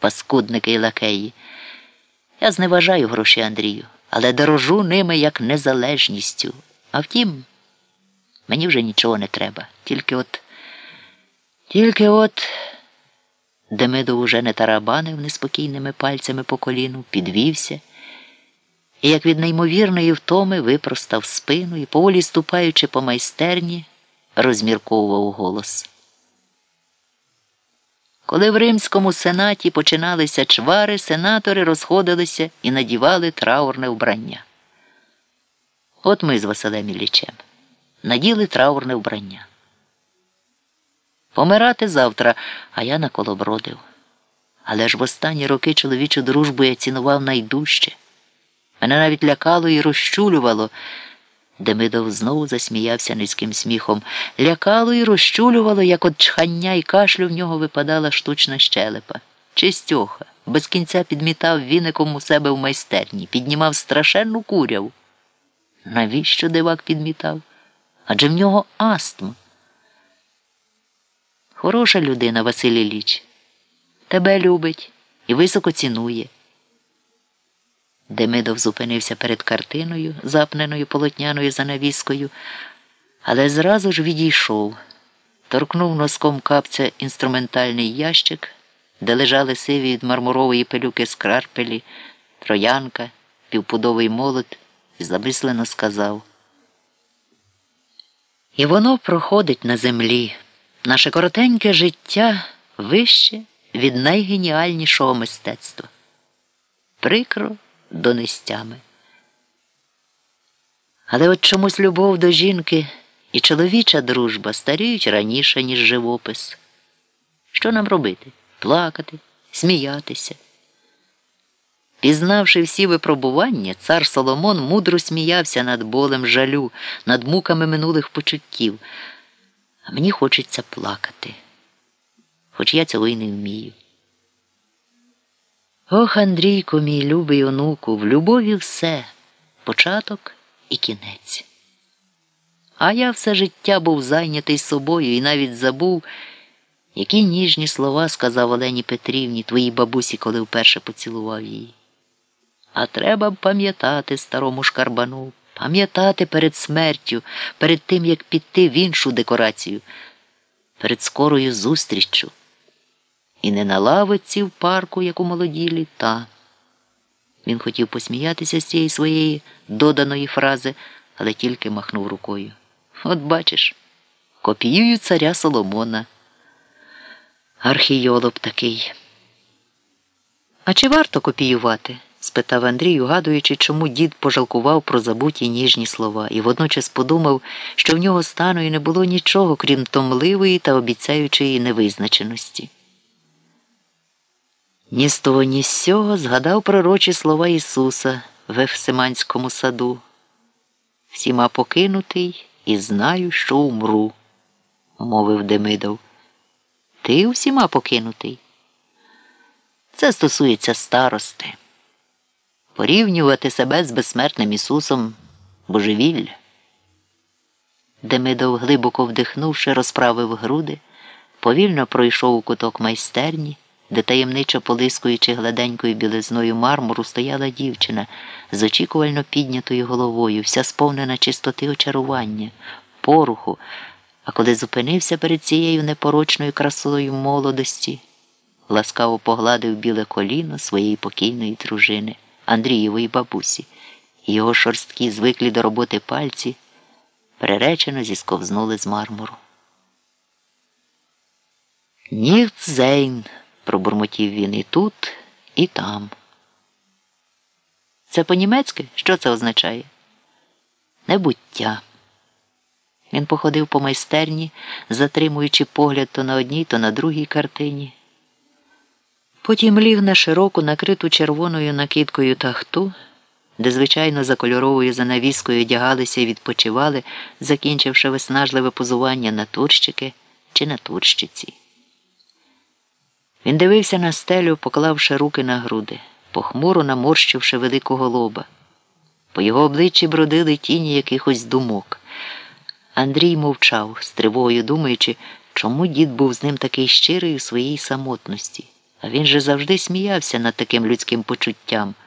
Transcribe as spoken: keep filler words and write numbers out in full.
паскудники і лакеї. Я зневажаю гроші, Андрію, але дорожу ними як незалежністю. А втім, мені вже нічого не треба. Тільки от... Тільки от... Демидов уже не тарабанив неспокійними пальцями по коліну, підвівся і, як від неймовірної втоми, випростав спину і, поволі ступаючи по майстерні, розмірковував голос. Коли в Римському сенаті починалися чвари, сенатори розходилися і надівали траурне вбрання. От ми з Василем Іллічем наділи траурне вбрання. Помирати завтра, а я наколобродив. Але ж в останні роки чоловічу дружбу я цінував найдужче. Мене навіть лякало і розчулювало. Демидов знову засміявся низьким сміхом. Лякало і розчулювало, як от чхання і кашлю в нього випадала штучна щелепа. Чистьоха, без кінця підмітав віником у себе в майстерні, піднімав страшенну куряву. Навіщо дивак підмітав? Адже в нього астма. Хороша людина, Василь Ілліч. Тебе любить і високо цінує. Демидов зупинився перед картиною, запненою полотняною занавіскою, але зразу ж відійшов, торкнув носком капця інструментальний ящик, де лежали сиві від мармурової пилюки скарпелі, троянка, півпудовий молот, і замислено сказав: «І воно проходить на землі. Наше коротеньке життя вище від найгеніальнішого мистецтва. Прикро донестями. Але от чомусь любов до жінки і чоловіча дружба старіють раніше, ніж живопис. Що нам робити? Плакати, сміятися?» Пізнавши всі випробування, цар Соломон мудро сміявся над болем жалю, над муками минулих почуттів. А мені хочеться плакати, хоч я цього й не вмію. Ох, Андрійко, мій любий онуку, в любові все, початок і кінець. А я все життя був зайнятий собою і навіть забув, які ніжні слова сказав Олені Петрівні, твоїй бабусі, коли вперше поцілував її. А треба б пам'ятати старому шкарбану, пам'ятати перед смертю, перед тим, як піти в іншу декорацію, перед скорою зустріччю. І не на лавиці в парку, як у молоді літа. Він хотів посміятися з цієї своєї доданої фрази, але тільки махнув рукою. От бачиш, копіюю царя Соломона. Археолог такий. А чи варто копіювати? Спитав Андрій, угадуючи, чому дід пожалкував про забуті ніжні слова, і водночас подумав, що в нього стану і не було нічого, крім томливої та обіцяючої невизначеності. Ні з того, ні з сього згадав пророчі слова Ісуса в Ефсиманському саду. «Всіма покинутий і знаю, що умру», – мовив Демидов. «Ти всіма покинутий?» Це стосується старости. Порівнювати себе з безсмертним Ісусом – божевілля. Демидов, глибоко вдихнувши, розправив груди, повільно пройшов у куток майстерні, де, таємничо полискуючи гладенькою білизною мармуру, стояла дівчина з очікувально піднятою головою, вся сповнена чистоти очарування, поруху, а коли зупинився перед цією непорочною красою молодості, ласкаво погладив біле коліно своєї покійної дружини, Андрієвої бабусі, і його шорсткі, звиклі до роботи пальці приречено зісковзнули з мармуру. «Ніхт зейн», – пробурмотів він і тут, і там. Це по-німецьки? Що це означає? Небуття. Він походив по майстерні, затримуючи погляд то на одній, то на другій картині. Потім ліг на широку, накриту червоною накидкою тахту, де, звичайно, за кольоровою занавіскою одягалися і відпочивали, закінчивши виснажливе позування натурщики чи натурщиці. Він дивився на стелю, поклавши руки на груди, похмуро наморщивши великого лоба. По його обличчі бродили тіні якихось думок. Андрій мовчав, з тривогою думаючи, чому дід був з ним такий щирий у своїй самотності, А він же завжди сміявся над таким людським почуттям.